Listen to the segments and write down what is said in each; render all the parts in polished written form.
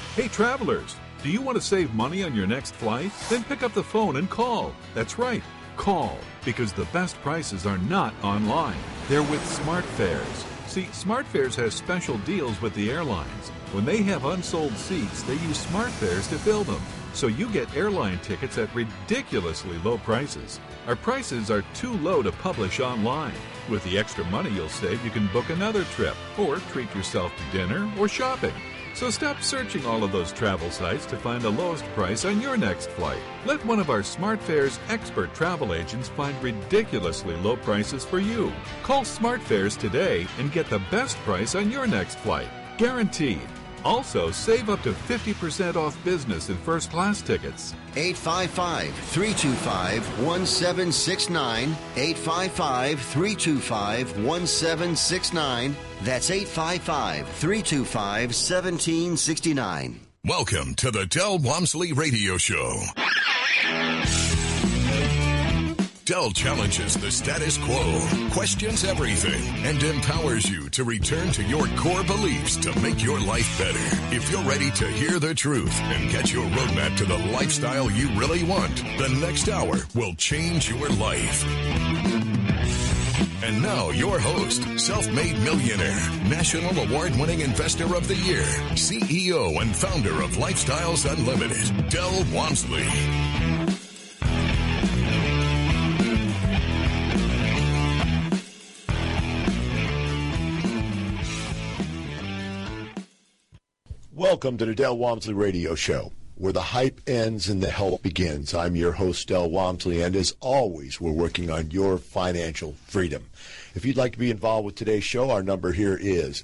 Hey travelers, do you want to save money on your next flight? Then pick up the phone and call. That's right, call, because the best prices are not online. They're with SmartFares. See, SmartFares has special deals with the airlines. When they have unsold seats, they use SmartFares to fill them. So you get airline tickets at ridiculously low prices. Our prices are too low to publish online. With the extra money you'll save, you can book another trip or treat yourself to dinner or shopping. So stop searching all of those travel sites to find the lowest price on your next flight. Let one of our SmartFares expert travel agents find ridiculously low prices for you. Call SmartFares today and get the best price on your next flight. Guaranteed. Also, save up to 50% off business and first class tickets. 855-325-1769. 855-325-1769. That's 855-325-1769. Welcome to the Del Walmsley Radio Show. Del challenges the status quo, questions everything, and empowers you to return to your core beliefs to make your life better. If you're ready to hear the truth and get your roadmap to the lifestyle you really want, the next hour will change your life. And now, your host, self-made millionaire, national award-winning investor of the year, CEO and founder of Lifestyles Unlimited, Del Walmsley. Welcome to the Del Walmsley Radio Show, where the hype ends and the help begins. I'm your host, Del Walmsley, and as always, we're working on your financial freedom. If you'd like to be involved with today's show, our number here is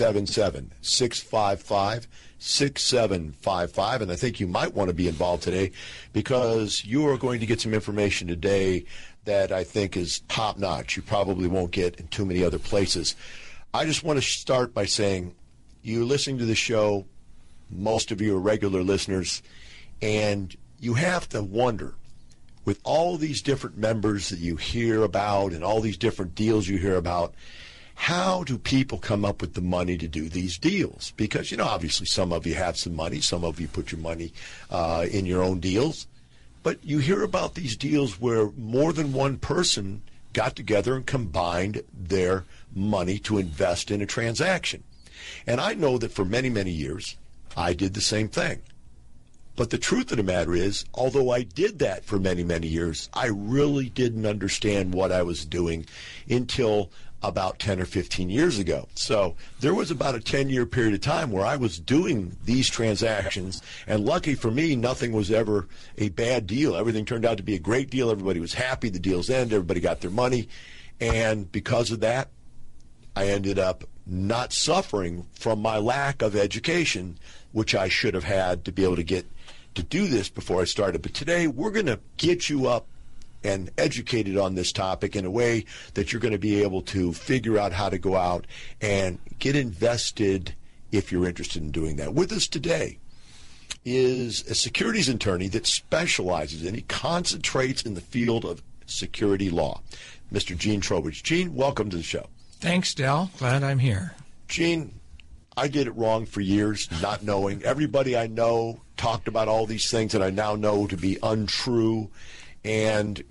877-655-6755, and I think you might want to be involved today because you are going to get some information today that I think is top-notch. You probably won't get in too many other places. I just want to start by saying you're listening to the show. Most of you are regular listeners, and you have to wonder, with all these different members that you hear about and all these different deals you hear about, how do people come up with the money to do these deals? Because, obviously some of you have some money, some of you put your money in your own deals, but you hear about these deals where more than one person got together and combined their money to invest in a transaction. And I know that for many, many years, I did the same thing. But the truth of the matter is, although I did that for many, many years, I really didn't understand what I was doing until about 10 or 15 years ago. So there was about a 10-year period of time where I was doing these transactions, and lucky for me, nothing was ever a bad deal. Everything turned out to be a great deal. Everybody was happy. The deals ended. Everybody got their money. And because of that, I ended up not suffering from my lack of education, which I should have had to be able to get to do this before I started. But today we're going to get you up and educated on this topic in a way that you're going to be able to figure out how to go out and get invested if you're interested in doing that. With us today is a securities attorney that specializes and he concentrates in the field of security law, Mr. Gene Trowbridge. Gene, welcome to the show. Thanks, Del. Glad I'm here. Gene, I did it wrong for years, not knowing. Everybody I know talked about all these things that I now know to be untrue. And,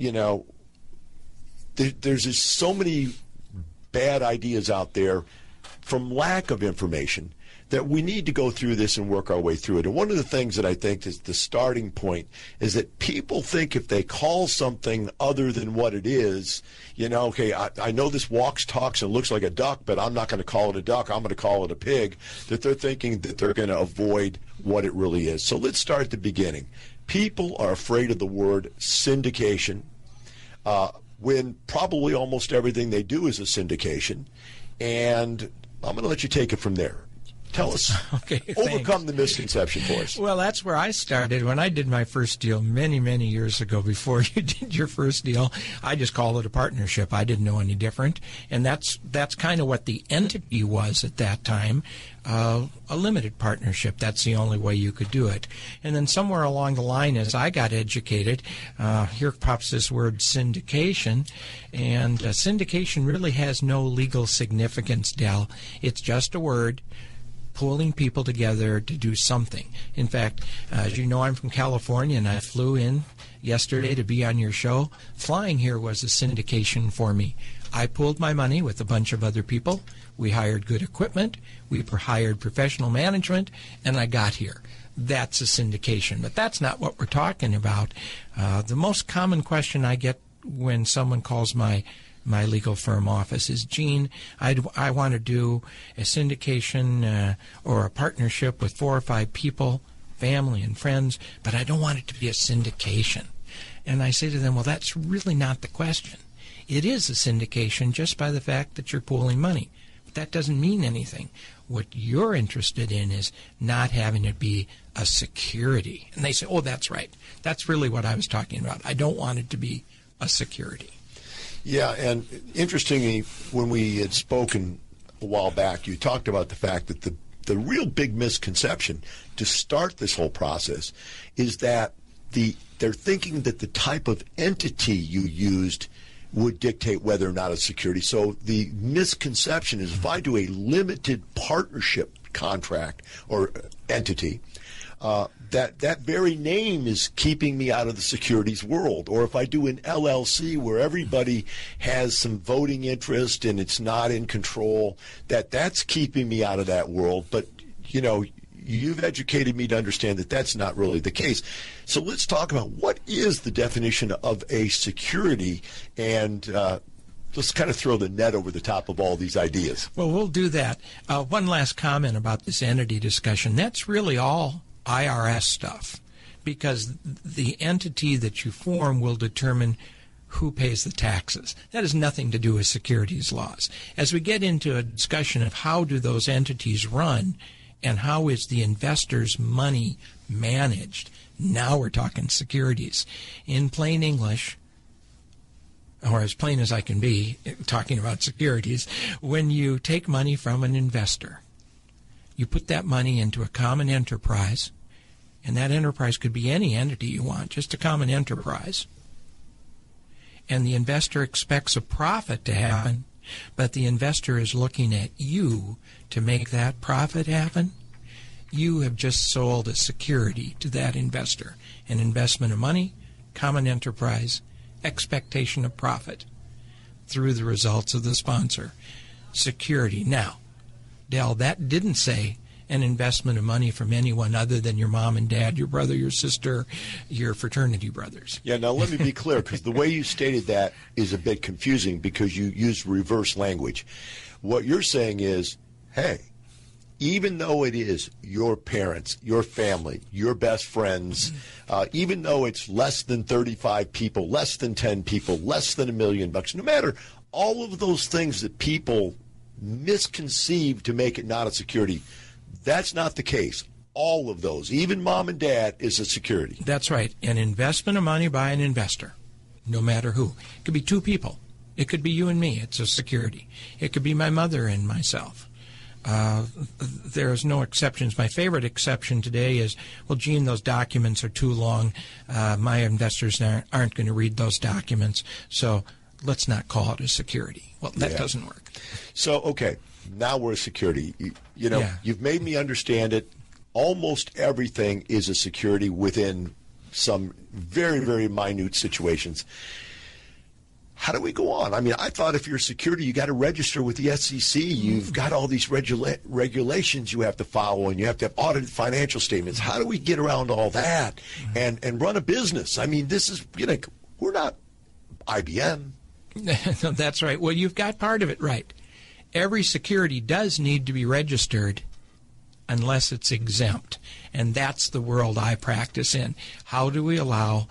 there's just so many bad ideas out there from lack of information that we need to go through this and work our way through it. And one of the things that I think is the starting point is that people think if they call something other than what it is, okay, I know this walks, talks, and looks like a duck, but I'm not going to call it a duck. I'm going to call it a pig, that they're thinking that they're going to avoid what it really is. So let's start at the beginning. People are afraid of the word syndication when probably almost everything they do is a syndication. And I'm going to let you take it from there. Tell us, overcome the misconception for us. Well, that's where I started. When I did my first deal many, many years ago, before you did your first deal, I just called it a partnership. I didn't know any different. And that's kind of what the entity was at that time, a limited partnership. That's the only way you could do it. And then somewhere along the line, as I got educated, here pops this word syndication. And syndication really has no legal significance, Del. It's just a word pulling people together to do something. In fact, as you know, I'm from California, and I flew in yesterday to be on your show. Flying here was a syndication for me. I pooled my money with a bunch of other people. We hired good equipment. We hired professional management, and I got here. That's a syndication, but that's not what we're talking about. The most common question I get when someone calls my legal firm office is, Gene, I want to do a syndication or a partnership with 4 or 5 people, family and friends, but I don't want it to be a syndication. And I say to them, well, that's really not the question. It is a syndication just by the fact that you're pooling money. But that doesn't mean anything. What you're interested in is not having it be a security. And they say, oh, that's right. That's really what I was talking about. I don't want it to be a security. Yeah, and interestingly, when we had spoken a while back, you talked about the fact that the real big misconception to start this whole process is that they're thinking that the type of entity you used would dictate whether or not it's security. So the misconception is if I do a limited partnership contract or entity, that very name is keeping me out of the securities world. Or if I do an LLC where everybody has some voting interest and it's not in control, that's keeping me out of that world. But, you know, you've educated me to understand that that's not really the case. So let's talk about what is the definition of a security, and let's kind of throw the net over the top of all these ideas. Well, we'll do that. One last comment about this entity discussion. That's really all IRS stuff, because the entity that you form will determine who pays the taxes. That has nothing to do with securities laws. As we get into a discussion of how do those entities run and how is the investor's money managed, now we're talking securities. In plain English, or as plain as I can be, talking about securities, when you take money from an investor, you put that money into a common enterprise, and that enterprise could be any entity you want, just a common enterprise. And the investor expects a profit to happen, but the investor is looking at you to make that profit happen. You have just sold a security to that investor, an investment of money, common enterprise, expectation of profit through the results of the sponsor. Security. Now, Del, that didn't say an investment of money from anyone other than your mom and dad, your brother, your sister, your fraternity brothers. Yeah, now let me be clear, because the way you stated that is a bit confusing because you used reverse language. What you're saying is, hey, even though it is your parents, your family, your best friends, even though it's less than 35 people, less than 10 people, less than $1 million, no matter all of those things that people misconceive to make it not a security, that's not the case. All of those, even mom and dad, is a security. That's right. An investment of money by an investor, no matter who. It could be 2 people. It could be you and me. It's a security. It could be my mother and myself. There's no exceptions. My favorite exception today is, well, Gene, those documents are too long. My investors aren't going to read those documents, so let's not call it a security. Well, that doesn't work. So, okay, now we're a security. You know, You've made me understand it. Almost everything is a security within some very, very minute situations. How do we go on? I mean, I thought if you're a security, you got to register with the SEC. You've got all these regulations you have to follow, and you have to have audited financial statements. How do we get around all that and run a business? I mean, this is, you know, we're not IBM. That's right. Well, you've got part of it right. Every security does need to be registered unless it's exempt, and that's the world I practice in. How do we allow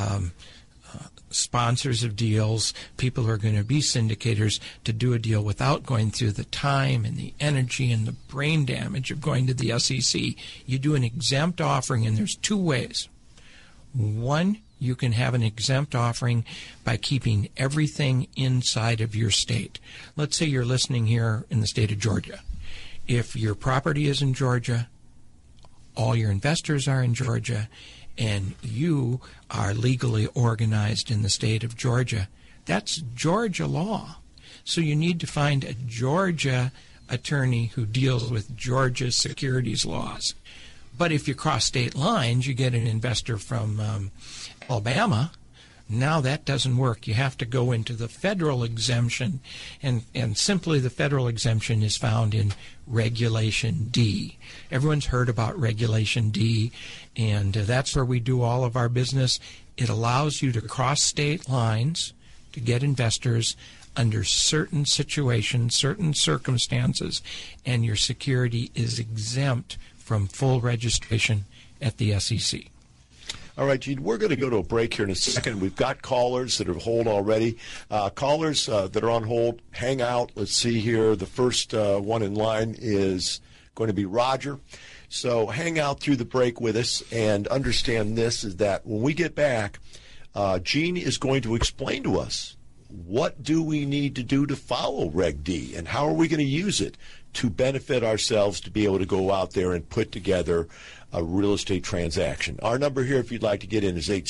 sponsors of deals, people who are going to be syndicators, to do a deal without going through the time and the energy and the brain damage of going to the SEC? You do an exempt offering, and there's 2 ways. One, you can have an exempt offering by keeping everything inside of your state. Let's say you're listening here in the state of Georgia. If your property is in Georgia, all your investors are in Georgia, and you are legally organized in the state of Georgia, that's Georgia law. So you need to find a Georgia attorney who deals with Georgia securities laws. But if you cross state lines, you get an investor from Alabama. Now that doesn't work. You have to go into the federal exemption, and simply the federal exemption is found in Regulation D. Everyone's heard about Regulation D, and that's where we do all of our business. It allows you to cross state lines to get investors under certain situations, certain circumstances, and your security is exempt from full registration at the SEC. All right, Gene, we're going to go to a break here in a second. We've got callers that are on hold already. Callers that are on hold, hang out. Let's see here. The first one in line is going to be Roger. So hang out through the break with us and understand this, is that when we get back, Gene is going to explain to us what do we need to do to follow Reg D and how are we going to use it to benefit ourselves to be able to go out there and put together a real estate transaction. Our number here, if you'd like to get in, is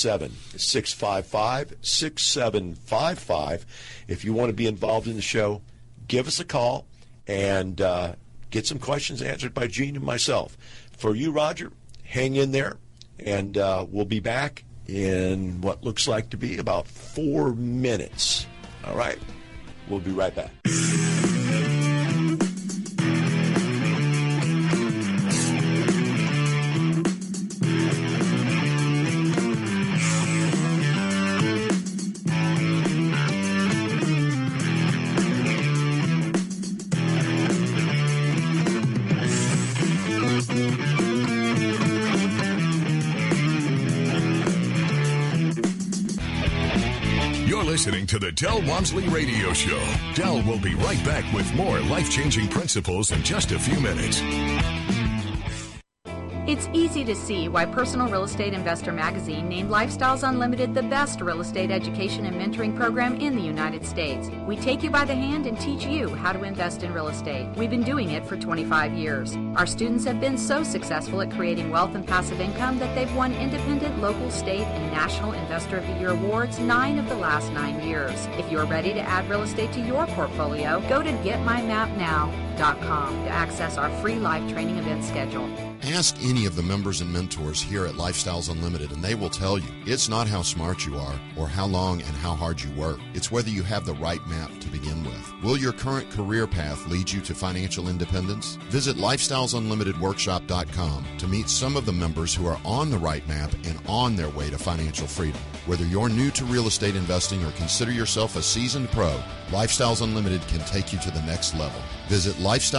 877-655-6755. If you want to be involved in the show, give us a call and get some questions answered by Gene and myself. For you, Roger, hang in there, and we'll be back in what looks like to be about 4 minutes. All right? We'll be right back. Listening to the Del Walmsley Radio Show. Del will be right back with more life-changing principles in just a few minutes. It's easy to see why Personal Real Estate Investor Magazine named Lifestyles Unlimited the best real estate education and mentoring program in the United States. We take you by the hand and teach you how to invest in real estate. We've been doing it for 25 years. Our students have been so successful at creating wealth and passive income that they've won independent, local, state, and national Investor of the Year awards 9 of the last 9 years. If you're ready to add real estate to your portfolio, go to GetMyMapNow.com to access our free live training event schedule. Ask any of the members and mentors here at Lifestyles Unlimited, and they will tell you it's not how smart you are or how long and how hard you work. It's whether you have the right map to begin with. Will your current career path lead you to financial independence? Visit LifestylesUnlimitedWorkshop.com to meet some of the members who are on the right map and on their way to financial freedom. Whether you're new to real estate investing or consider yourself a seasoned pro, Lifestyles Unlimited can take you to the next level. Visit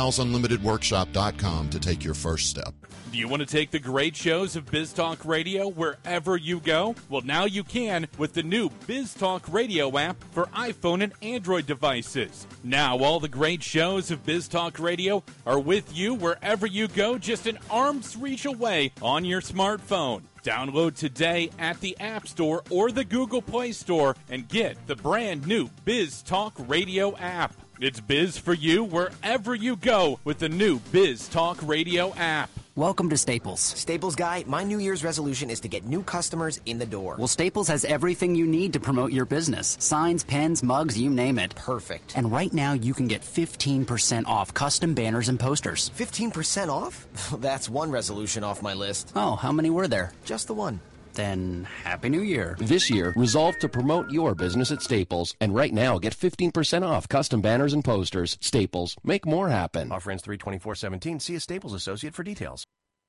LifestylesUnlimitedWorkshop.com to take your first step. Do you want to take the great shows of Biz Talk Radio wherever you go? Well, now you can with the new Biz Talk Radio app for iPhone and Android devices. Now all the great shows of Biz Talk Radio are with you wherever you go, just an arm's reach away on your smartphone. Download today at the App Store or the Google Play Store and get the brand new Biz Talk Radio app. It's biz for you wherever you go with the new Biz Talk Radio app. Welcome to Staples. Staples guy, my New Year's resolution is to get new customers in the door. Well, Staples has everything you need to promote your business. Signs, pens, mugs, you name it. Perfect. And right now you can get 15% off custom banners and posters. 15% off? That's one resolution off my list. Oh, how many were there? Just the one. Then Happy New Year. This year, resolve to promote your business at Staples. And right now, get 15% off custom banners and posters. Staples. Make more happen. Offer ends 3/24/17. See a Staples associate for details.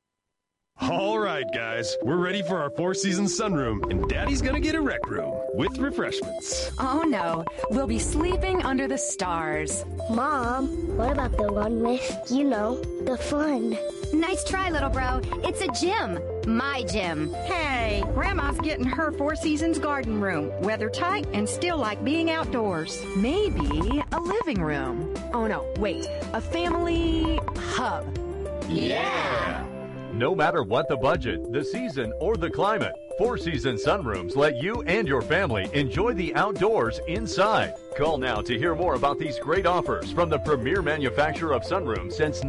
All right, guys. We're ready for our four-season sunroom, and Daddy's gonna get a rec room with refreshments. Oh, no. We'll be sleeping under the stars. Mom, what about the one with, the fun? Nice try, little bro. It's a gym. My gym. Hey, Grandma's getting her Four Seasons garden room. Weather tight and still like being outdoors. Maybe a living room. Oh, no. Wait. A family hub. Yeah! No matter what the budget, the season, or the climate, Four Seasons Sunrooms let you and your family enjoy the outdoors inside. Call now to hear more about these great offers from the premier manufacturer of sunrooms since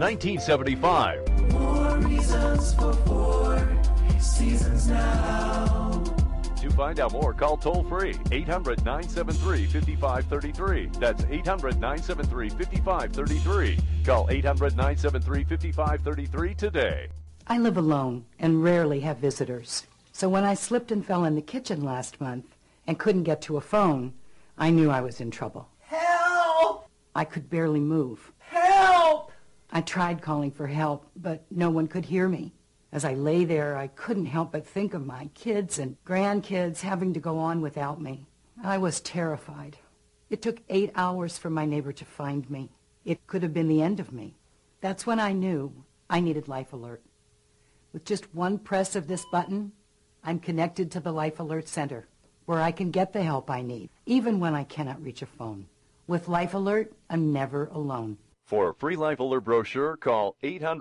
1975. More reasons for Four Seasons now. To find out more, call toll-free 800-973-5533. That's 800-973-5533. Call 800-973-5533 today. I live alone and rarely have visitors. So when I slipped and fell in the kitchen last month and couldn't get to a phone, I knew I was in trouble. Help! I could barely move. Help! I tried calling for help, but no one could hear me. As I lay there, I couldn't help but think of my kids and grandkids having to go on without me. I was terrified. It took 8 hours for my neighbor to find me. It could have been the end of me. That's when I knew I needed Life Alert. With just one press of this button, I'm connected to the Life Alert Center, where I can get the help I need, even when I cannot reach a phone. With Life Alert, I'm never alone. For a free Life Alert brochure, call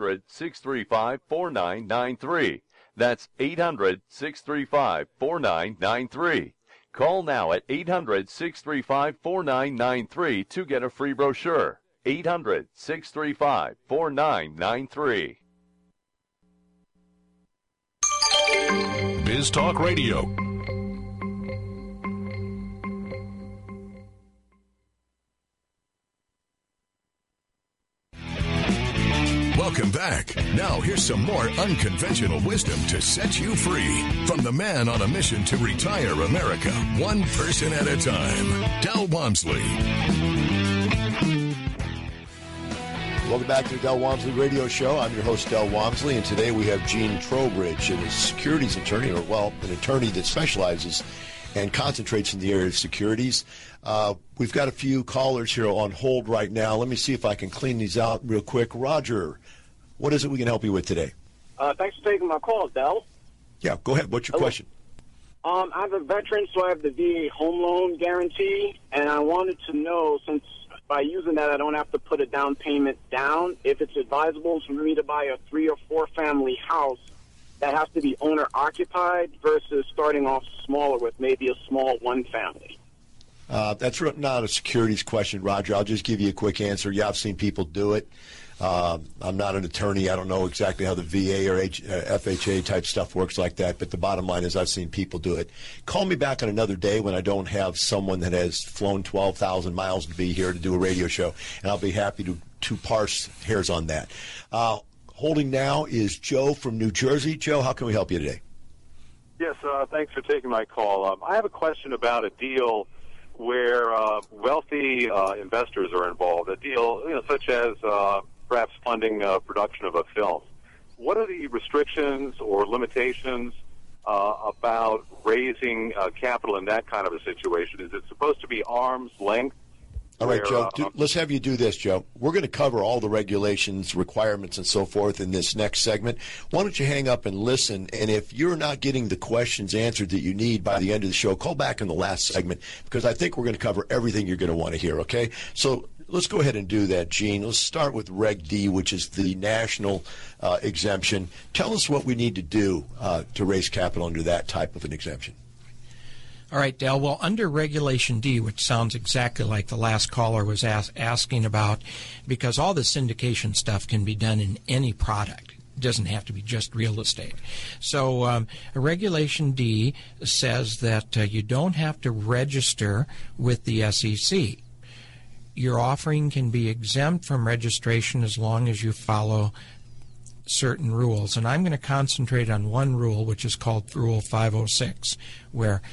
800-635-4993. That's 800-635-4993. Call now at 800-635-4993 to get a free brochure. 800-635-4993. Biz Talk Radio. Welcome back. Now here's some more unconventional wisdom to set you free from the man on a mission to retire America, one person at a time, Del Walmsley. Welcome back to the Del Walmsley Radio Show. I'm your host, Del Walmsley, and today we have Gene Trowbridge, a securities attorney, or, well, an attorney that specializes and concentrates in the area of securities. We've got a few callers here on hold right now. Let me see if I can clean these out real quick. Roger, what is it we can help you with today? Thanks for taking my call, Del. Yeah, go ahead. What's your question? I'm a veteran, so I have the VA home loan guarantee, and I wanted to know, since by using that I don't have to put a down payment down, if it's advisable for me to buy a 3 or 4 family house that has to be owner-occupied versus starting off smaller with maybe a small one family. That's not a securities question, Roger. I'll just give you a quick answer. Yeah, I've seen people do it. I'm not an attorney. I don't know exactly how the VA or FHA type stuff works like that, but the bottom line is I've seen people do it. Call me back on another day when I don't have someone that has flown 12,000 miles to be here to do a radio show, and I'll be happy to parse hairs on that. Holding now is Joe from New Jersey. Joe, how can we help you today? Yes, thanks for taking my call. I have a question about a deal where wealthy investors are involved, a deal such as perhaps funding production of a film. What are the restrictions or limitations about raising capital in that kind of a situation? Is it supposed to be arm's length? All right, Joe, let's have you do this, Joe. We're going to cover all the regulations, requirements, and so forth in this next segment. Why don't you hang up and listen, and if you're not getting the questions answered that you need by the end of the show, call back in the last segment, because I think we're going to cover everything you're going to want to hear, okay? So let's go ahead and do that, Gene. Let's start with Reg D, which is the national exemption. Tell us what we need to do to raise capital under that type of an exemption. All right, Del. Well, under Regulation D, which sounds exactly like the last caller was asking about, because all the syndication stuff can be done in any product. It doesn't have to be just real estate. So Regulation D says that you don't have to register with the SEC. Your offering can be exempt from registration as long as you follow certain rules. And I'm going to concentrate on one rule, which is called Rule 506, where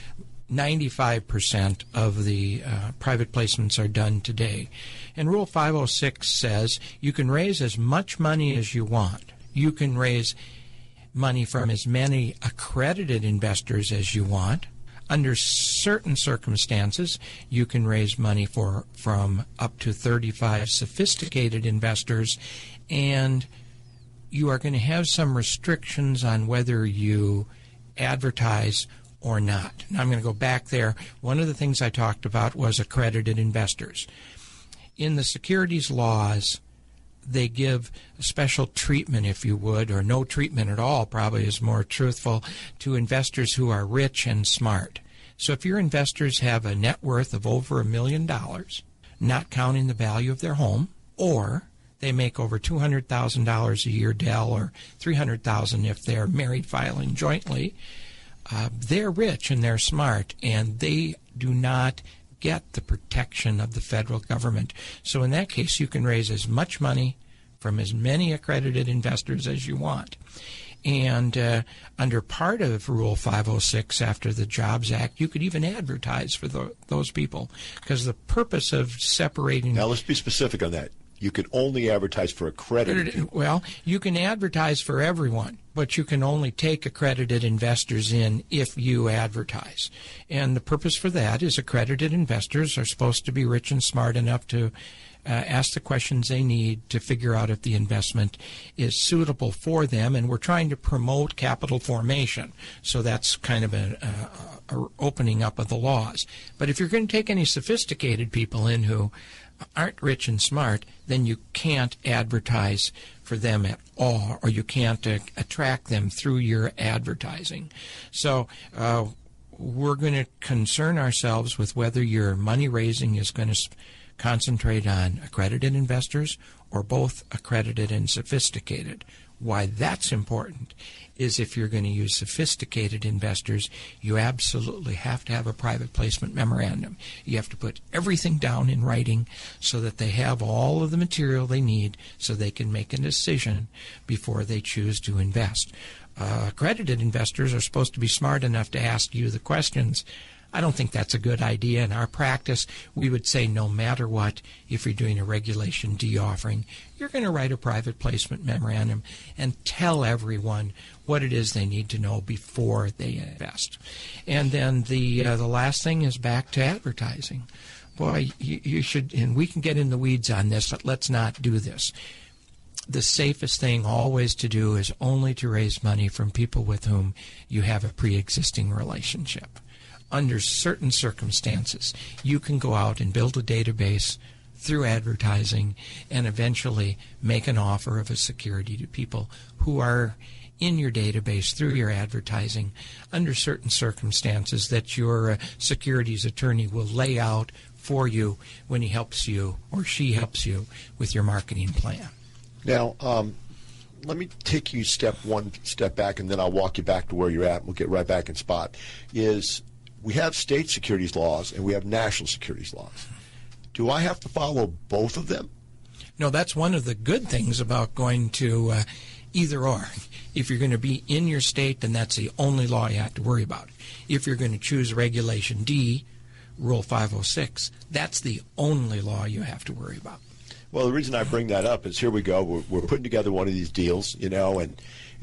95% of the private placements are done today. And Rule 506 says you can raise as much money as you want. You can raise money from as many accredited investors as you want. Under certain circumstances, you can raise money from up to 35 sophisticated investors, and you are going to have some restrictions on whether you advertise or not. Now, I'm going to go back there. One of the things I talked about was accredited investors. In the securities laws, they give special treatment, if you would, or no treatment at all, probably is more truthful, to investors who are rich and smart. So if your investors have a net worth of over $1 million, not counting the value of their home, or they make over $200,000 a year, Del, or $300,000 if they're married filing jointly, they're rich and they're smart, and they do not get the protection of the federal government. So in that case, you can raise as much money from as many accredited investors as you want. And under part of Rule 506 after the Jobs Act, you could even advertise for those people, because the purpose of separating... Now, let's be specific on that. You can only advertise for accredited people. Well, you can advertise for everyone, but you can only take accredited investors in if you advertise. And the purpose for that is accredited investors are supposed to be rich and smart enough to ask the questions they need to figure out if the investment is suitable for them. And we're trying to promote capital formation. So that's kind of a opening up of the laws. But if you're going to take any sophisticated people in who aren't rich and smart, then you can't advertise for them at all, or you can't attract them through your advertising. So we're going to concern ourselves with whether your money raising is going to concentrate on accredited investors or both accredited and sophisticated. Why that's important is if you're going to use sophisticated investors, you absolutely have to have a private placement memorandum. You have to put everything down in writing so that they have all of the material they need so they can make a decision before they choose to invest. Accredited investors are supposed to be smart enough to ask you the questions. I don't think that's a good idea. In our practice, we would say no matter what, if you're doing a Regulation D offering, you're going to write a private placement memorandum and tell everyone what it is they need to know before they invest. And then the last thing is back to advertising. Boy, you should, and we can get in the weeds on this, but let's not do this. The safest thing always to do is only to raise money from people with whom you have a pre-existing relationship. Under certain circumstances, you can go out and build a database through advertising and eventually make an offer of a security to people who are in your database through your advertising under certain circumstances that your securities attorney will lay out for you when he helps you or she helps you with your marketing plan. Now, let me take you one step back, and then I'll walk you back to where you're at. We'll get right back in spot. We have state securities laws and we have national securities laws. Do I have to follow both of them? No, that's one of the good things about going to either or. If you're going to be in your state, then that's the only law you have to worry about. If you're going to choose Regulation D, Rule 506, that's the only law you have to worry about. Well, the reason I bring that up is here we go. We're putting together one of these deals, and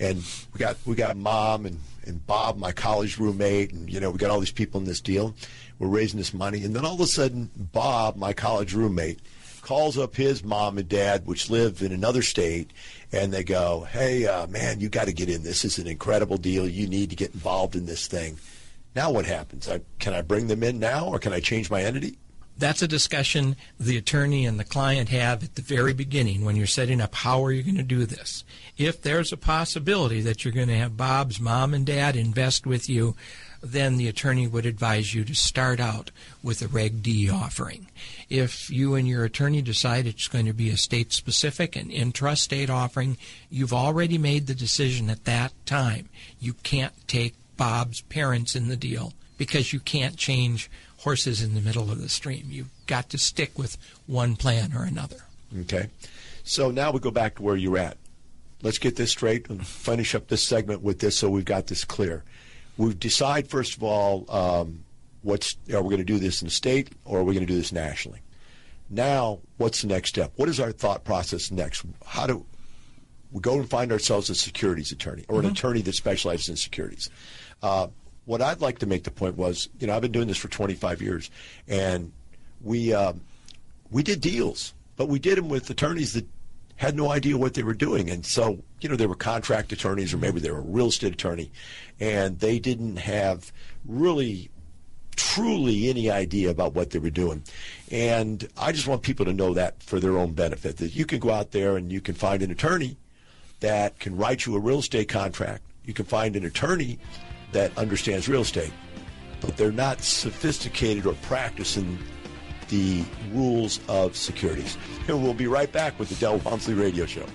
we got Mom and Bob, my college roommate, and we got all these people in this deal. We're raising this money, and then all of a sudden, Bob, my college roommate, calls up his mom and dad, which live in another state, and they go, "Hey, man, you got to get in. This is an incredible deal. You need to get involved in this thing." Now what happens? Can I bring them in now, or can I change my entity? That's a discussion the attorney and the client have at the very beginning when you're setting up how are you going to do this. If there's a possibility that you're going to have Bob's mom and dad invest with you, then the attorney would advise you to start out with a Reg D offering. If you and your attorney decide it's going to be a state-specific and intrastate offering, you've already made the decision at that time. You can't take Bob's parents in the deal because you can't change horses in the middle of the stream. You've got to stick with one plan or another. Okay. So now we go back to where you're at. Let's get this straight and finish up this segment with this so we've got this clear. We decide, first of all, are we going to do this in the state or are we going to do this nationally? Now, what's the next step? What is our thought process next? How do we go and find ourselves a securities attorney or an attorney that specializes in securities? What I'd like to make the point was, I've been doing this for 25 years, and we did deals, but we did them with attorneys that had no idea what they were doing. And so, they were contract attorneys or maybe they were a real estate attorney, and they didn't have really, truly any idea about what they were doing. And I just want people to know that for their own benefit, that you can go out there and you can find an attorney that can write you a real estate contract. You can find an attorney that understands real estate, but they're not sophisticated or practicing the rules of securities. And we'll be right back with the Del Walmsley Radio Show.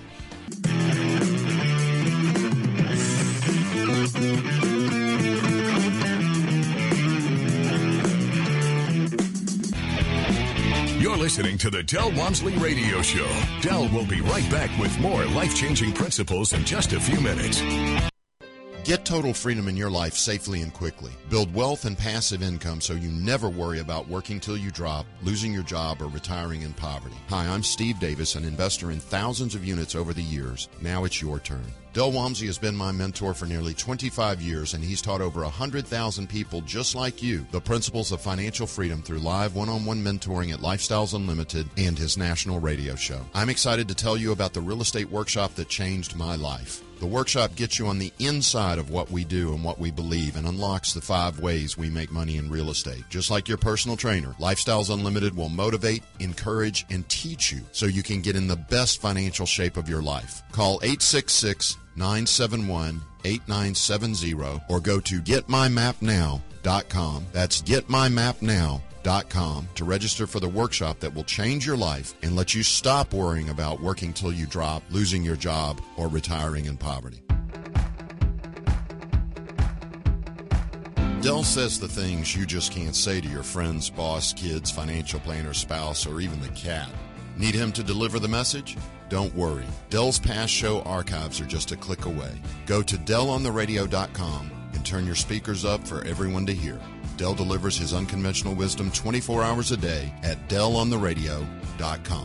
listening to the Del Walmsley Radio Show. Del will be right back with more life-changing principles in just a few minutes. Get total freedom in your life safely and quickly. Build wealth and passive income so you never worry about working till you drop, losing your job, or retiring in poverty. Hi, I'm Steve Davis, an investor in thousands of units over the years. Now it's your turn. Del Walmsley has been my mentor for nearly 25 years, and he's taught over 100,000 people just like you the principles of financial freedom through live one-on-one mentoring at Lifestyles Unlimited and his national radio show. I'm excited to tell you about the real estate workshop that changed my life. The workshop gets you on the inside of what we do and what we believe and unlocks the 5 ways we make money in real estate. Just like your personal trainer, Lifestyles Unlimited will motivate, encourage, and teach you so you can get in the best financial shape of your life. Call 866-971-8970 or go to getmymapnow.com. That's getmymapnow.com to register for the workshop that will change your life and let you stop worrying about working till you drop, losing your job, or retiring in poverty. Del says the things you just can't say to your friends, boss, kids, financial planner, spouse, or even the cat. Need him to deliver the message? Don't worry. Del's past show archives are just a click away. Go to DelOnTheRadio.com and turn your speakers up for everyone to hear. Del delivers his unconventional wisdom 24 hours a day at DelOnTheRadio.com.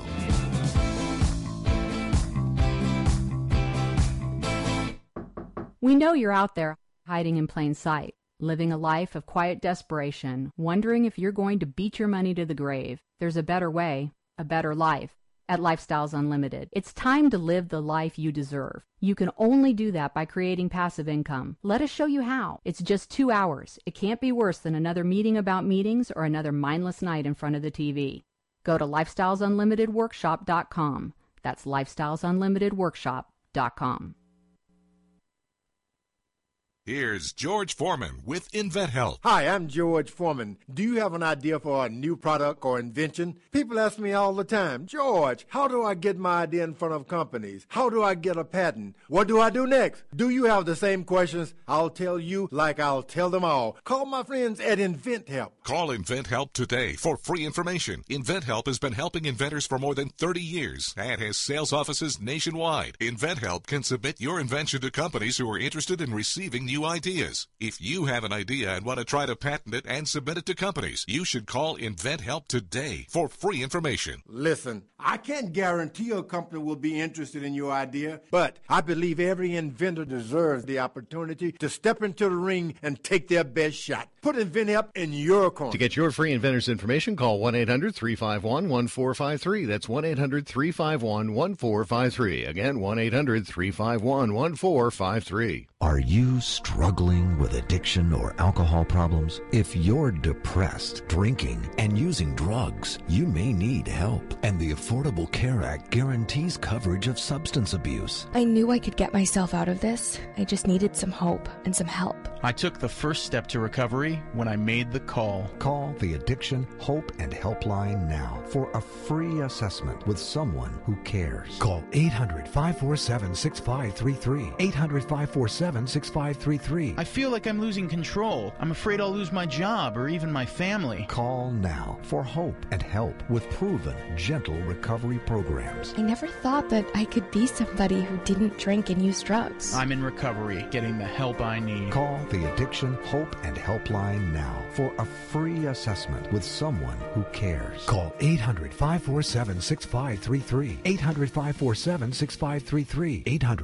We know you're out there hiding in plain sight, living a life of quiet desperation, wondering if you're going to beat your money to the grave. There's a better way, a better life. At Lifestyles Unlimited, it's time to live the life you deserve. You can only do that by creating passive income. Let us show you how. It's just 2 hours. It can't be worse than another meeting about meetings or another mindless night in front of the TV. Go to lifestylesunlimitedworkshop.com. That's lifestylesunlimitedworkshop.com. Here's George Foreman with InventHelp. Hi, I'm George Foreman. Do you have an idea for a new product or invention? People ask me all the time, George, how do I get my idea in front of companies? How do I get a patent? What do I do next? Do you have the same questions? I'll tell you like I'll tell them all. Call my friends at InventHelp. Call InventHelp today for free information. InventHelp has been helping inventors for more than 30 years and has sales offices nationwide. InventHelp can submit your invention to companies who are interested in receiving new ideas. If you have an idea and want to try to patent it and submit it to companies, you should call InventHelp today for free information. Listen, I can't guarantee a company will be interested in your idea, but I believe every inventor deserves the opportunity to step into the ring and take their best shot. Put InventHelp in your corner. To get your free inventor's information, call 1-800-351-1453. That's 1-800-351-1453. Again, 1-800-351-1453. Are you struggling with addiction or alcohol problems? If you're depressed, drinking, and using drugs, you may need help. And the Affordable Care Act guarantees coverage of substance abuse. I knew I could get myself out of this. I just needed some hope and some help. I took the first step to recovery when I made the call. Call the Addiction, Hope, and Helpline now for a free assessment with someone who cares. Call 800-547-6533. 800-547-6533. I feel like I'm losing control. I'm afraid I'll lose my job or even my family. Call now for hope and help with proven, gentle recovery programs. I never thought that I could be somebody who didn't drink and use drugs. I'm in recovery, getting the help I need. Call the Addiction, Hope, and Helpline now for a free assessment with someone who cares. Call 800-547-6533. 800-547-6533.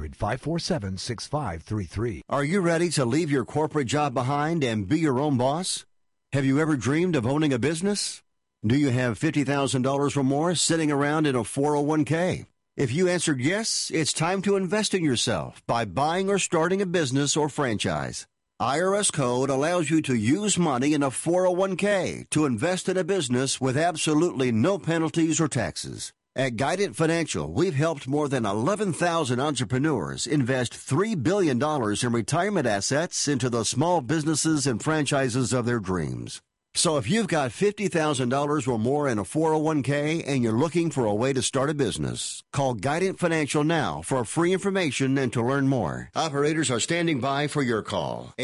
800-547-6533. Are you ready to leave your corporate job behind and be your own boss? Have you ever dreamed of owning a business? Do you have $50,000 or more sitting around in a 401k? If you answered yes, it's time to invest in yourself by buying or starting a business or franchise. IRS code allows you to use money in a 401k to invest in a business with absolutely no penalties or taxes. At Guidant Financial, we've helped more than 11,000 entrepreneurs invest $3 billion in retirement assets into the small businesses and franchises of their dreams. So if you've got $50,000 or more in a 401k and you're looking for a way to start a business, call Guidant Financial now for free information and to learn more. Operators are standing by for your call.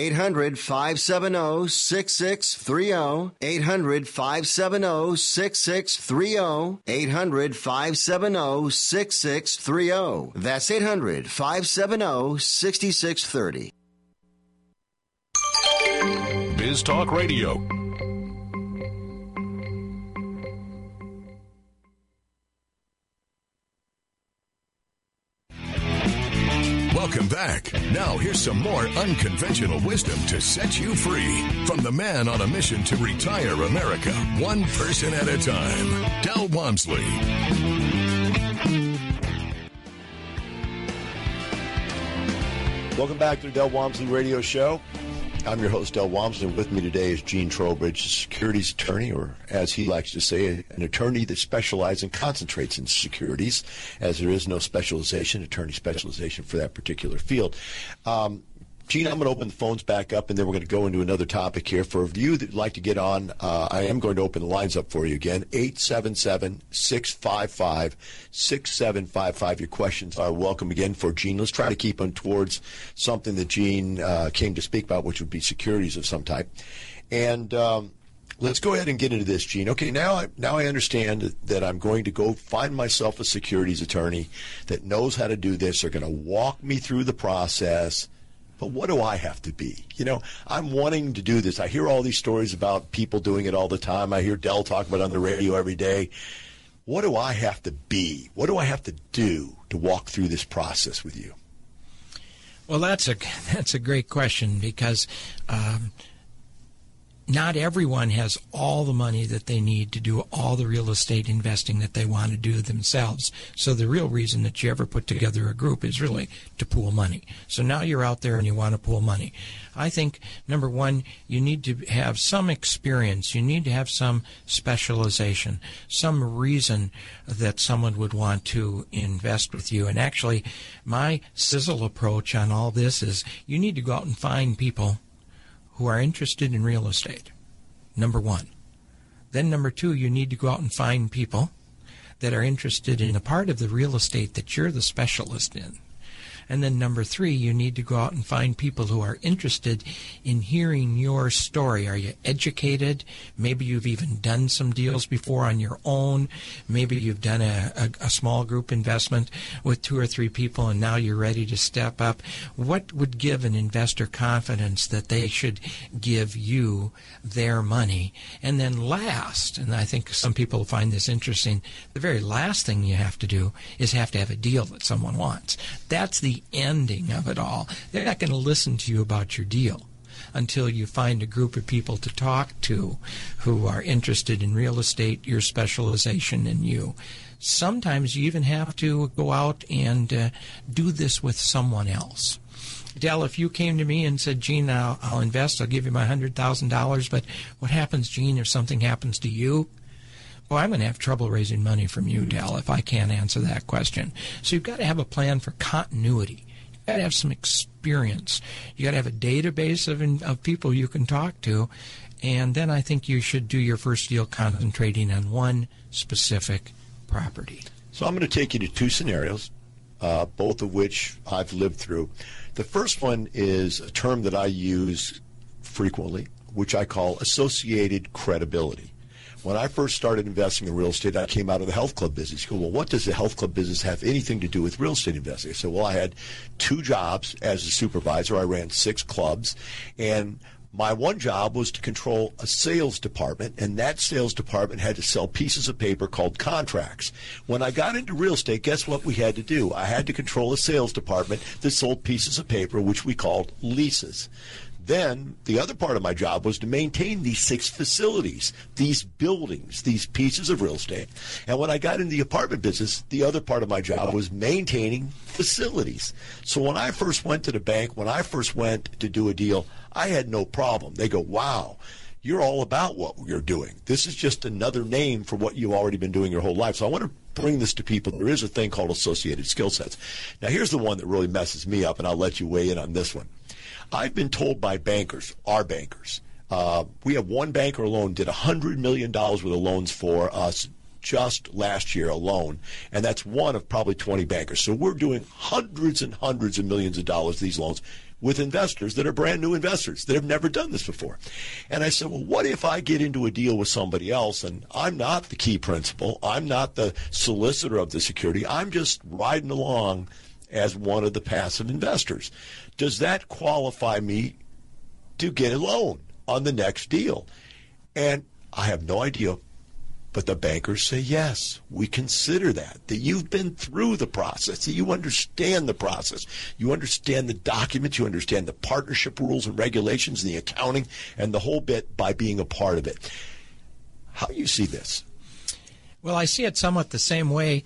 800-570-6630. 800-570-6630. 800-570-6630. That's 800-570-6630. Biz Talk Radio. Welcome back. Now here's some more unconventional wisdom to set you free from the man on a mission to retire America, one person at a time, Del Walmsley. Welcome back to the Del Walmsley Radio Show. I'm your host, Del Walmsley, and with me today is Gene Trowbridge, a securities attorney, or as he likes to say, an attorney that specializes and concentrates in securities, as there is no specialization, attorney specialization for that particular field. Gene, I'm going to open the phones back up, and then we're going to go into another topic here. For you that would like to get on, I am going to open the lines up for you again, 877-655-6755. Your questions are welcome again for Gene. Let's try to keep them towards something that Gene came to speak about, which would be securities of some type. And let's go ahead and get into this, Gene. Okay, now I understand that I'm going to go find myself a securities attorney that knows how to do this. They're going to walk me through the process. But what do I have to be? You know, I'm wanting to do this. I hear all these stories about people doing it all the time. I hear Del talk about it on the radio every day. What do I have to be? What do I have to do to walk through this process with you? Well, that's a great question, because not everyone has all the money that they need to do all the real estate investing that they want to do themselves. So the real reason that you ever put together a group is really to pool money. So now you're out there and you want to pool money. I think, number one, you need to have some experience. You need to have some specialization, some reason that someone would want to invest with you. And actually, my sizzle approach on all this is you need to go out and find people who are interested in real estate, number one. Then number two, you need to go out and find people that are interested in a part of the real estate that you're the specialist in. And then number three, you need to go out and find people who are interested in hearing your story. Are you educated? Maybe you've even done some deals before on your own. Maybe you've done a small group investment with 2 or 3 people and now you're ready to step up. What would give an investor confidence that they should give you their money? And then last, and I think some people find this interesting, the very last thing you have to do is have to have a deal that someone wants. That's the ending of it all. They're not going to listen to you about your deal until you find a group of people to talk to who are interested in real estate, your specialization, and you. Sometimes you even have to go out and do this with someone else. Del, if you came to me and said, Gene, I'll invest, I'll give you my $100,000, but what happens, Gene, if something happens to you? Well, I'm going to have trouble raising money from you, Del, if I can't answer that question. So you've got to have a plan for continuity. You've got to have some experience. You've got to have a database of people you can talk to. And then I think you should do your first deal concentrating on one specific property. So I'm going to take you to 2 scenarios, both of which I've lived through. The first one is a term that I use frequently, which I call associated credibility. When I first started investing in real estate, I came out of the health club business. You go, well, what does the health club business have anything to do with real estate investing? I said, well, I had 2 jobs as a supervisor. I ran 6 clubs, and my one job was to control a sales department, and that sales department had to sell pieces of paper called contracts. When I got into real estate, guess what we had to do? I had to control a sales department that sold pieces of paper, which we called leases. Then the other part of my job was to maintain these 6 facilities, these buildings, these pieces of real estate. And when I got in the apartment business, the other part of my job was maintaining facilities. So when I first went to the bank, when I first went to do a deal, I had no problem. They go, wow, you're all about what you're doing. This is just another name for what you've already been doing your whole life. So I want to bring this to people. There is a thing called associated skill sets. Now, here's the one that really messes me up, and I'll let you weigh in on this one. I've been told by bankers, our bankers, We have one banker alone did $100 million worth of loans for us just last year alone, and that's one of probably 20 bankers. So we're doing hundreds and hundreds of millions of dollars these loans with investors that are brand new investors that have never done this before. And I said, well, what if I get into a deal with somebody else and I'm not the key principal, I'm not the solicitor of the security, I'm just riding along as one of the passive investors? Does that qualify me to get a loan on the next deal? And I have no idea. But the bankers say, yes, we consider that you've been through the process, that you understand the process. You understand the documents, you understand the partnership rules and regulations and the accounting and the whole bit by being a part of it. How do you see this? Well, I see it somewhat the same way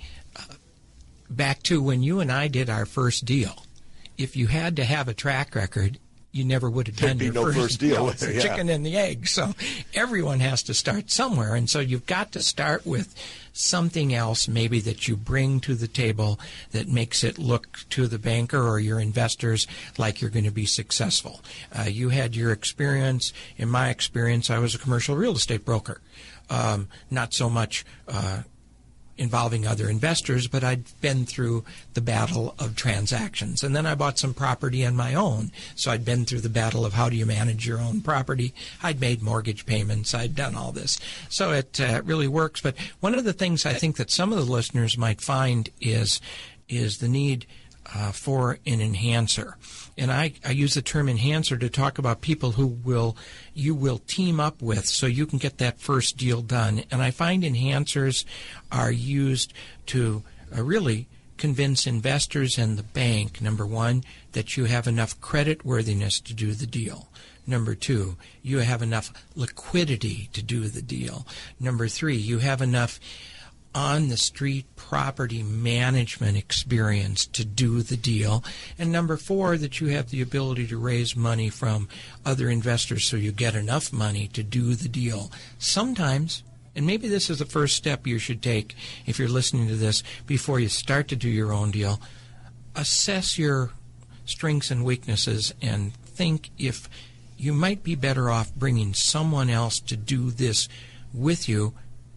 back to when you and I did our first deal. If you had to have a track record, you never would have done your first deal. It's the chicken and the egg. So everyone has to start somewhere. And so you've got to start with something else maybe that you bring to the table that makes it look to the banker or your investors like you're going to be successful. You had your experience. In my experience, I was a commercial real estate broker. Not so much involving other investors, but I'd been through the battle of transactions. And then I bought some property on my own. So I'd been through the battle of how do you manage your own property. I'd made mortgage payments. I'd done all this. So it really works. But one of the things I think that some of the listeners might find is the need for an enhancer. And I use the term enhancer to talk about people who you will team up with so you can get that first deal done. And I find enhancers are used to really convince investors and the bank, number one, that you have enough credit worthiness to do the deal. Number two, you have enough liquidity to do the deal. Number three, you have enough on-the-street property management experience to do the deal. And number four, that you have the ability to raise money from other investors so you get enough money to do the deal. Sometimes, and maybe this is the first step you should take if you're listening to this before you start to do your own deal, assess your strengths and weaknesses and think if you might be better off bringing someone else to do this with you.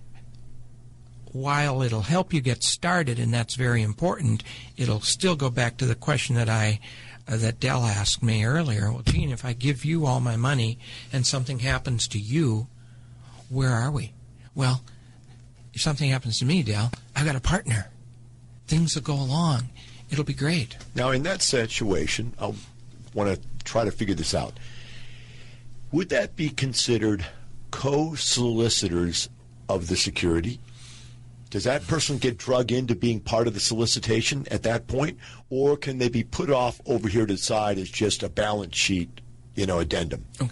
While it'll help you get started, and that's very important, it'll still go back to the question that Del asked me earlier. Well, Gene, if I give you all my money and something happens to you, where are we? Well, if something happens to me, Del, I've got a partner. Things will go along. It'll be great. Now, in that situation, I want to try to figure this out. Would that be considered co-solicitors of the security? Does that person get drug into being part of the solicitation at that point? Or can they be put off over here to the side as just a balance sheet, addendum? Okay.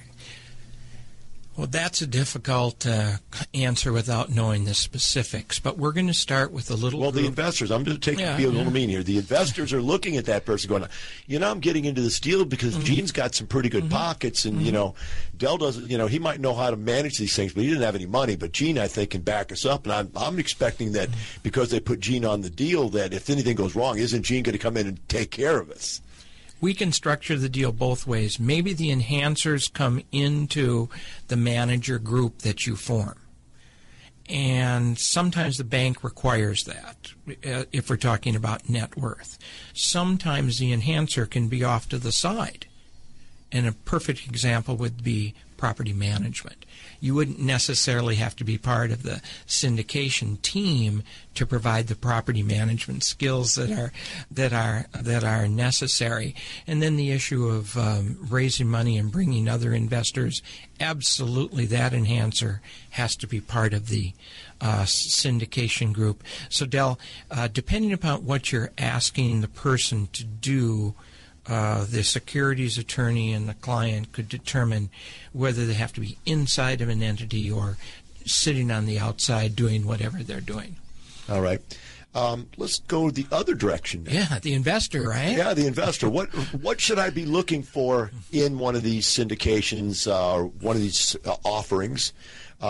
Well, that's a difficult answer without knowing the specifics. But we're going to start with a little. Well, the investors. I'm going to be a little mean here. The investors are looking at that person, going, I'm getting into this deal because Gene's got some pretty good pockets, and Del doesn't. He might know how to manage these things, but he didn't have any money. But Gene, I think, can back us up, and I'm expecting that because they put Gene on the deal, that if anything goes wrong, isn't Gene going to come in and take care of us? We can structure the deal both ways. Maybe the enhancers come into the manager group that you form. And sometimes the bank requires that, if we're talking about net worth. Sometimes the enhancer can be off to the side. And a perfect example would be property management. You wouldn't necessarily have to be part of the syndication team to provide the property management skills that are necessary. And then the issue of raising money and bringing other investors, absolutely that enhancer has to be part of the syndication group. So, Del, depending upon what you're asking the person to do, the securities attorney and the client could determine whether they have to be inside of an entity or sitting on the outside doing whatever they're doing. All right. Let's go the other direction now. Yeah, the investor, right? Yeah, the investor. What should I be looking for in one of these syndications or one of these offerings?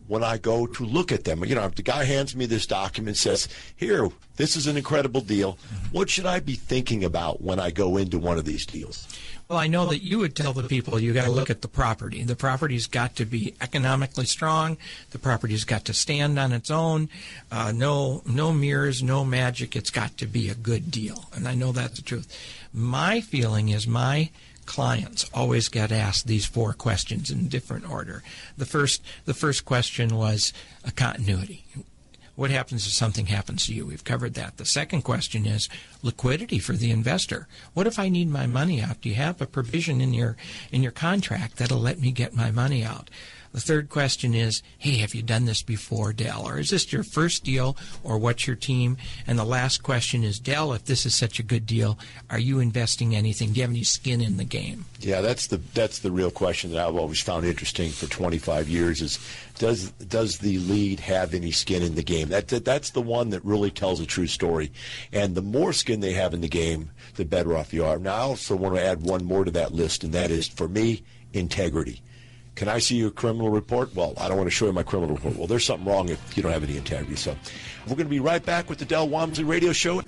when I go to look at them? You know, if the guy hands me this document, says, here, this is an incredible deal, what should I be thinking about when I go into one of these deals? Well, I know that you would tell the people you got to look at the property. The property's got to be economically strong. The property's got to stand on its own. No mirrors, no magic. It's got to be a good deal. And I know that's the truth. My feeling is my clients always get asked these 4 questions in different order. The first question was a continuity. What happens if something happens to you? We've covered that. The second question is liquidity for the investor. What if I need my money out? Do you have a provision in your contract that'll let me get my money out? The third question is, hey, have you done this before, Del? Or is this your first deal, or what's your team? And the last question is, Del, if this is such a good deal, are you investing anything? Do you have any skin in the game? Yeah, that's the real question that I've always found interesting for 25 years is, does the lead have any skin in the game? That's the one that really tells a true story. And the more skin they have in the game, the better off you are. Now, I also want to add one more to that list, and that is, for me, integrity. Can I see your criminal report? Well, I don't want to show you my criminal report. Well, there's something wrong if you don't have any integrity. So we're going to be right back with the Del Walmsley Radio Show.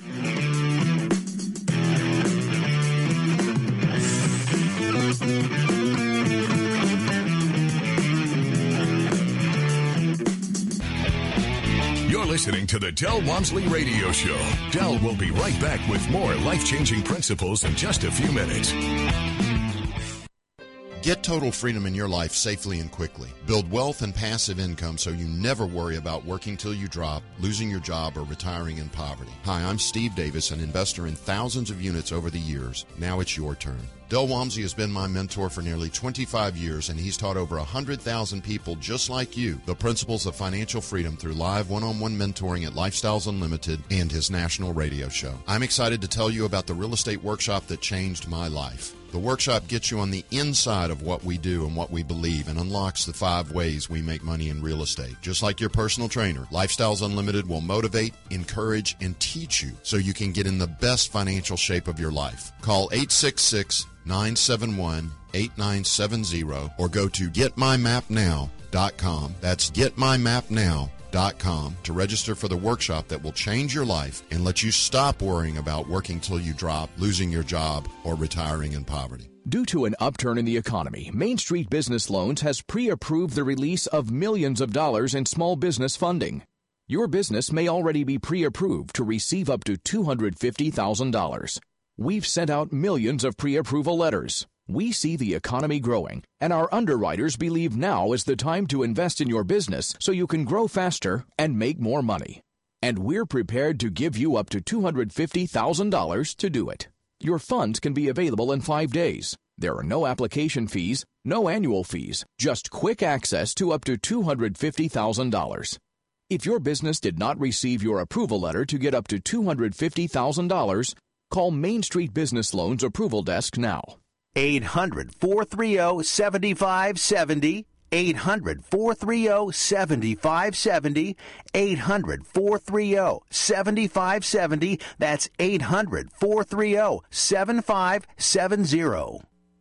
You're listening to the Del Walmsley Radio Show. Del will be right back with more life-changing principles in just a few minutes. Get total freedom in your life safely and quickly. Build wealth and passive income so you never worry about working till you drop, losing your job, or retiring in poverty. Hi, I'm Steve Davis, an investor in thousands of units over the years. Now it's your turn. Del Walmsley has been my mentor for nearly 25 years, and he's taught over 100,000 people just like you the principles of financial freedom through live one-on-one mentoring at Lifestyles Unlimited and his national radio show. I'm excited to tell you about the real estate workshop that changed my life. The workshop gets you on the inside of what we do and what we believe and unlocks the 5 ways we make money in real estate. Just like your personal trainer, Lifestyles Unlimited will motivate, encourage, and teach you so you can get in the best financial shape of your life. Call 866-971-8970 or go to getmymapnow.com. That's getmymapnow.com to register for the workshop that will change your life and let you stop worrying about working till you drop, losing your job, or retiring in poverty. Due to an upturn in the economy, Main Street Business Loans has pre-approved the release of millions of dollars in small business funding. Your business may already be pre-approved to receive up to $250,000. We've sent out millions of pre-approval letters. We see the economy growing, and our underwriters believe now is the time to invest in your business so you can grow faster and make more money. And we're prepared to give you up to $250,000 to do it. Your funds can be available in 5 days. There are no application fees, no annual fees, just quick access to up to $250,000. If your business did not receive your approval letter to get up to $250,000, call Main Street Business Loans Approval Desk now. 800-430-7570. 800-430-7570. 800-430-7570. That's 800-430-7570.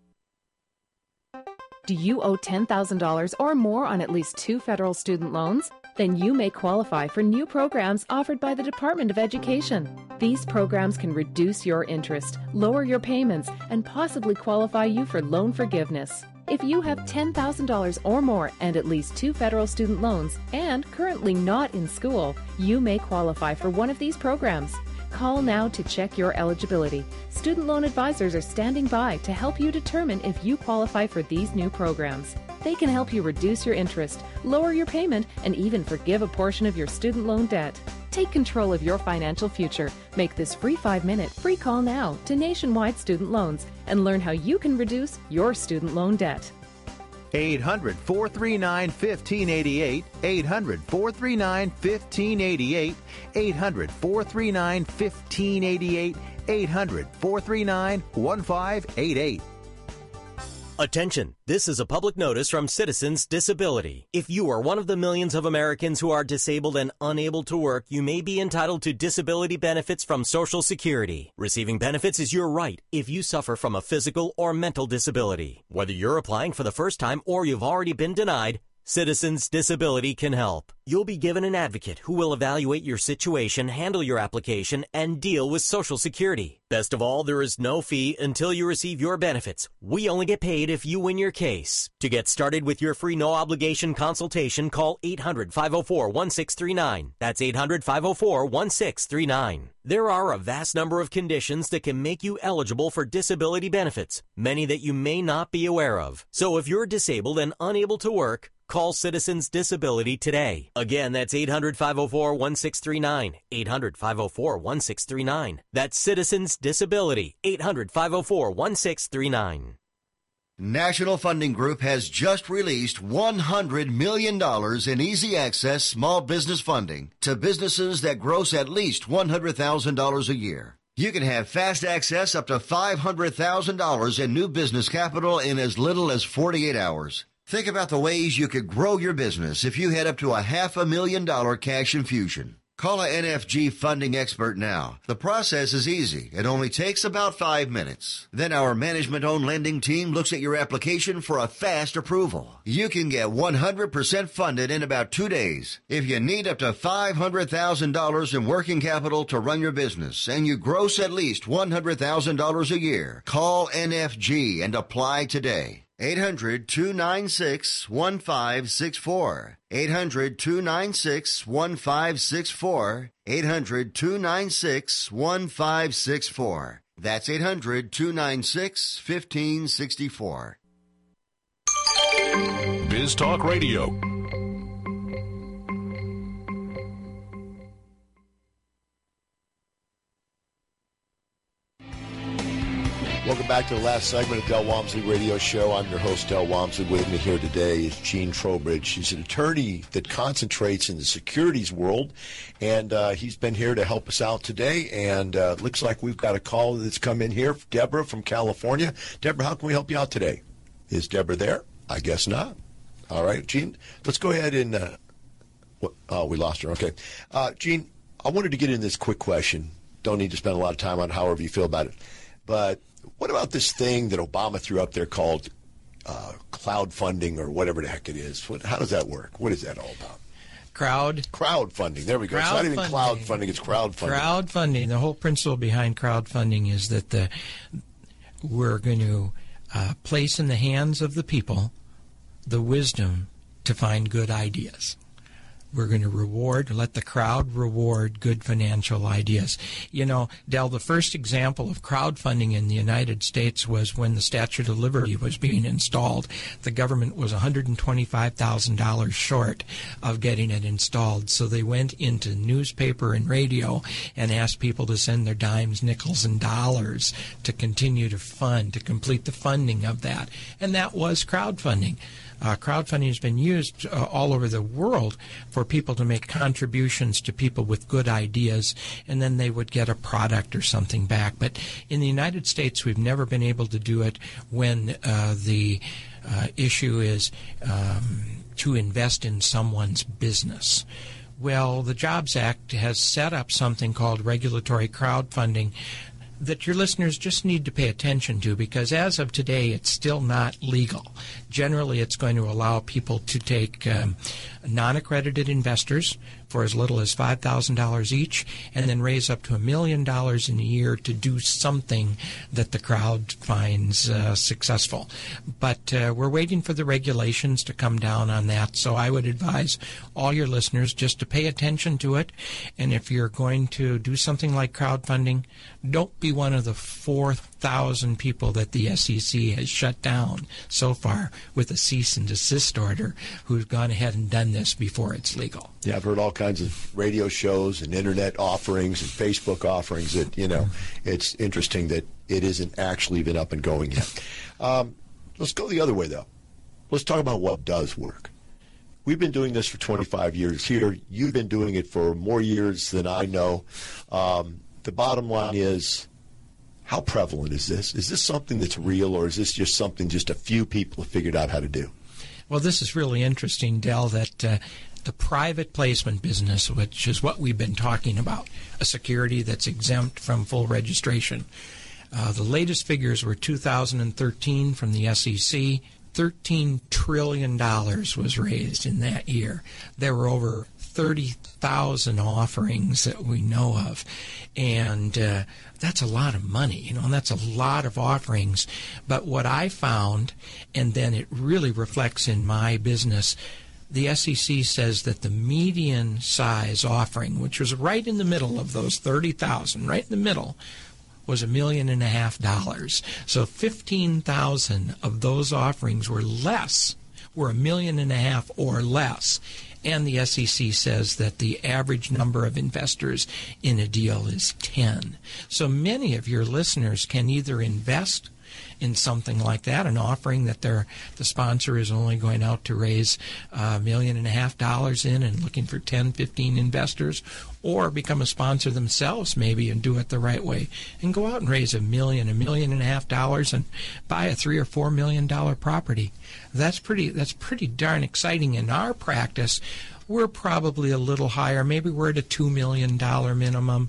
Do you owe $10,000 or more on at least 2 federal student loans? Then you may qualify for new programs offered by the Department of Education. These programs can reduce your interest, lower your payments, and possibly qualify you for loan forgiveness. If you have $10,000 or more and at least 2 federal student loans and currently not in school, you may qualify for one of these programs. Call now to check your eligibility. Student loan advisors are standing by to help you determine if you qualify for these new programs. They can help you reduce your interest, lower your payment, and even forgive a portion of your student loan debt. Take control of your financial future. Make this free 5-minute free call now to Nationwide Student Loans and learn how you can reduce your student loan debt. 800-439-1588. 800-439-1588. 800-439-1588. 800-439-1588. Attention! This is a public notice from Citizens Disability. If you are one of the millions of Americans who are disabled and unable to work, you may be entitled to disability benefits from Social Security. Receiving benefits is your right if you suffer from a physical or mental disability. Whether you're applying for the first time or you've already been denied, Citizens Disability can help. You'll be given an advocate who will evaluate your situation, handle your application, and deal with Social Security. Best of all, there is no fee until you receive your benefits. We only get paid if you win your case. To get started with your free no-obligation consultation, call 800-504-1639. That's 800-504-1639. There are a vast number of conditions that can make you eligible for disability benefits, many that you may not be aware of. So if you're disabled and unable to work, call Citizens Disability today. Again, that's 800-504-1639. 800-504-1639. That's Citizens Disability. 800-504-1639. National Funding Group has just released $100 million in easy access small business funding to businesses that gross at least $100,000 a year. You can have fast access up to $500,000 in new business capital in as little as 48 hours. Think about the ways you could grow your business if you had up to a $500,000 cash infusion. Call a NFG funding expert now. The process is easy. It only takes about 5 minutes. Then our management-owned lending team looks at your application for a fast approval. You can get 100% funded in about 2 days. If you need up to $500,000 in working capital to run your business and you gross at least $100,000 a year, call NFG and apply today. 800-296-1564. 800-296-1564. 800-296-1564. That's 800-296-1564. Biz Talk Radio. Welcome back to the last segment of Del Walmsley Radio Show. I'm your host, Del Walmsley. With me here today is Gene Trowbridge. He's an attorney that concentrates in the securities world, and he's been here to help us out today. And looks like we've got a call that's come in here, Deborah from California. Deborah, how can we help you out today? Is Deborah there? I guess not. All right, Gene, let's go ahead and we lost her. Okay. Gene, I wanted to get in this quick question. Don't need to spend a lot of time on however you feel about it. But what about this thing that Obama threw up there called cloud funding or whatever the heck it is? How does that work? What is that all about? Crowdfunding. There we go. It's not even cloud funding. It's crowdfunding. Crowdfunding. The whole principle behind crowdfunding is that we're going to place in the hands of the people the wisdom to find good ideas. We're going to let the crowd reward good financial ideas. You know, Del, the first example of crowdfunding in the United States was when the Statue of Liberty was being installed. The government was $125,000 short of getting it installed. So they went into newspaper and radio and asked people to send their dimes, nickels, and dollars to continue to complete the funding of that. And that was crowdfunding. Crowdfunding has been used all over the world for people to make contributions to people with good ideas, and then they would get a product or something back. But in the United States, we've never been able to do it when the issue is to invest in someone's business. Well, the Jobs Act has set up something called regulatory crowdfunding that your listeners just need to pay attention to, because as of today, it's still not legal. Generally, it's going to allow people to take non-accredited investors for as little as $5,000 each, and then raise up to $1 million in a year to do something that the crowd finds successful. But we're waiting for the regulations to come down on that, so I would advise all your listeners just to pay attention to it. And if you're going to do something like crowdfunding, don't be one of the 4,000 people that the SEC has shut down so far with a cease and desist order who've gone ahead and done this before it's legal. Yeah, I've heard all kinds of radio shows and internet offerings and Facebook offerings that, it's interesting that it isn't actually even up and going yet. Let's go the other way, though. Let's talk about what does work. We've been doing this for 25 years here. You've been doing it for more years than I know. The bottom line is, how prevalent is this? Is this something that's real, or is this just something just a few people have figured out how to do? Well, this is really interesting, Del, that the private placement business, which is what we've been talking about, a security that's exempt from full registration. The latest figures were 2013 from the SEC. $13 trillion was raised in that year. There were over 30,000 offerings that we know of, and that's a lot of money, and that's a lot of offerings. But what I found, and then it really reflects in my business, the SEC says that the median size offering, which was right in the middle of those 30,000, right in the middle, was $1.5 million. So 15,000 of those offerings were $1.5 million or less. And the SEC says that the average number of investors in a deal is 10. So many of your listeners can either invest in something like that, an offering that the sponsor is only going out to raise $1.5 million in and looking for 10, 15 investors, or become a sponsor themselves maybe and do it the right way and go out and raise $1 million, $1.5 million and buy a $3 or $4 million property. That's pretty darn exciting. In our practice, we're probably a little higher. Maybe we're at a $2 million minimum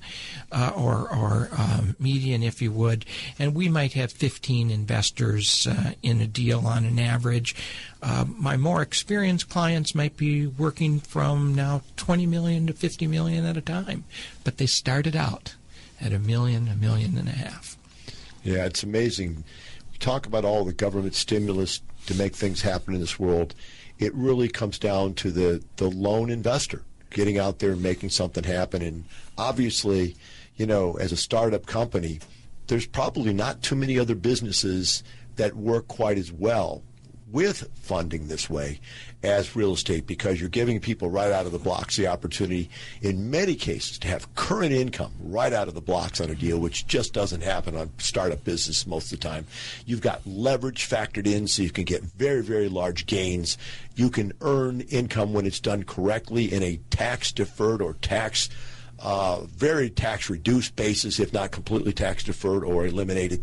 or median, if you would, and we might have 15 investors in a deal on an average. My more experienced clients might be working from now $20 million to $50 million at a time, but they started out at $1 million, $1.5 million. Yeah, it's amazing. We talk about all the government stimulus to make things happen in this world. It really comes down to the lone investor getting out there and making something happen. And obviously, as a startup company, there's probably not too many other businesses that work quite as well with funding this way as real estate, because you're giving people right out of the blocks the opportunity in many cases to have current income right out of the blocks on a deal, which just doesn't happen on startup business most of the time. You've got leverage factored in so you can get very, very large gains. You can earn income when it's done correctly in a tax-deferred or very tax-reduced basis, if not completely tax-deferred or eliminated.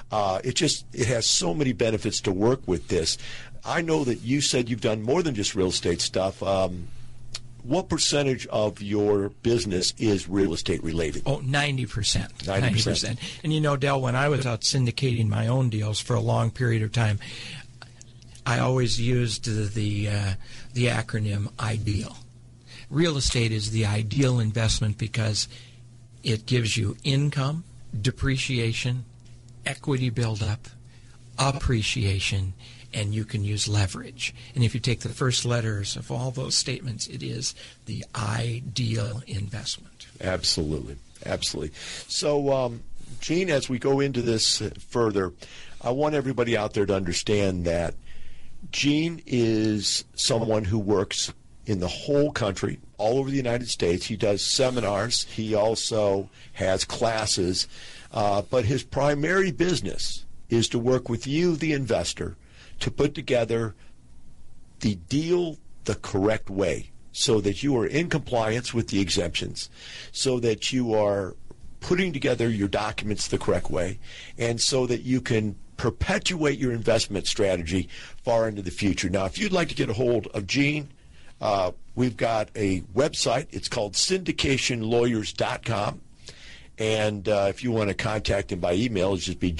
It has so many benefits to work with this. I know that you said you've done more than just real estate stuff. What percentage of your business is real estate related? Oh, 90%. 90%. And Del, when I was out syndicating my own deals for a long period of time, I always used the acronym IDEAL. Real estate is the ideal investment because it gives you income, depreciation, equity buildup, appreciation, and you can use leverage. And if you take the first letters of all those statements, it is the ideal investment. Absolutely. Absolutely. So, Gene, as we go into this further, I want everybody out there to understand that Gene is someone who works in the whole country, all over the United States. He does seminars. He also has classes. But his primary business is to work with you, the investor, to put together the deal the correct way so that you are in compliance with the exemptions, so that you are putting together your documents the correct way, and so that you can perpetuate your investment strategy far into the future. Now, if you'd like to get a hold of Gene, we've got a website. It's called syndicationlawyers.com. And if you want to contact him by email, it's just be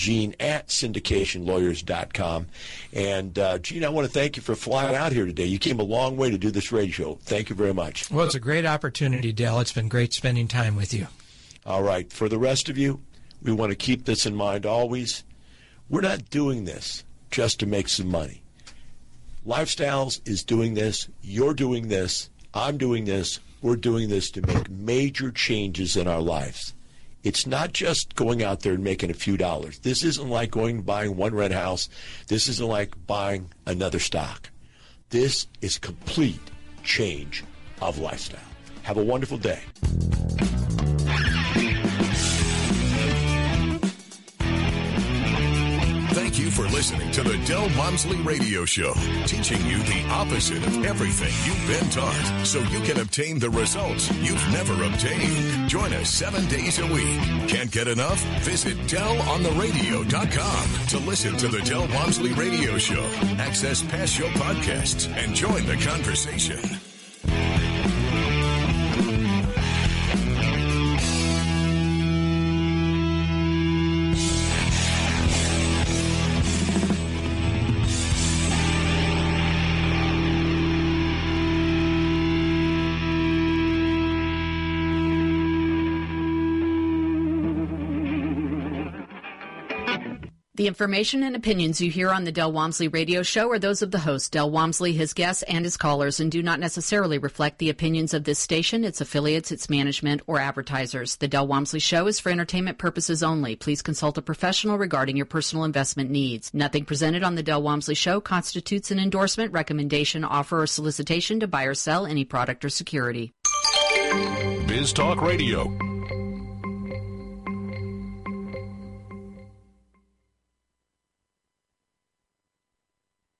gene@syndicationlawyers.com. And, Gene, I want to thank you for flying out here today. You came a long way to do this radio show. Thank you very much. Well, it's a great opportunity, Del. It's been great spending time with you. All right. For the rest of you, we want to keep this in mind always. We're not doing this just to make some money. Lifestyles is doing this. You're doing this. I'm doing this. We're doing this to make major changes in our lives. It's not just going out there and making a few dollars. This isn't like going and buying one rent house. This isn't like buying another stock. This is complete change of lifestyle. Have a wonderful day. Thank you for listening to the Del Walmsley Radio Show, teaching you the opposite of everything you've been taught so you can obtain the results you've never obtained. Join us 7 days a week. Can't get enough? Visit DelOnTheRadio.com to listen to the Del Walmsley Radio Show, access past show podcasts, and join the conversation. The information and opinions you hear on the Del Walmsley Radio Show are those of the host, Del Walmsley, his guests, and his callers, and do not necessarily reflect the opinions of this station, its affiliates, its management, or advertisers. The Del Walmsley Show is for entertainment purposes only. Please consult a professional regarding your personal investment needs. Nothing presented on the Del Walmsley Show constitutes an endorsement, recommendation, offer, or solicitation to buy or sell any product or security. Biz Talk Radio.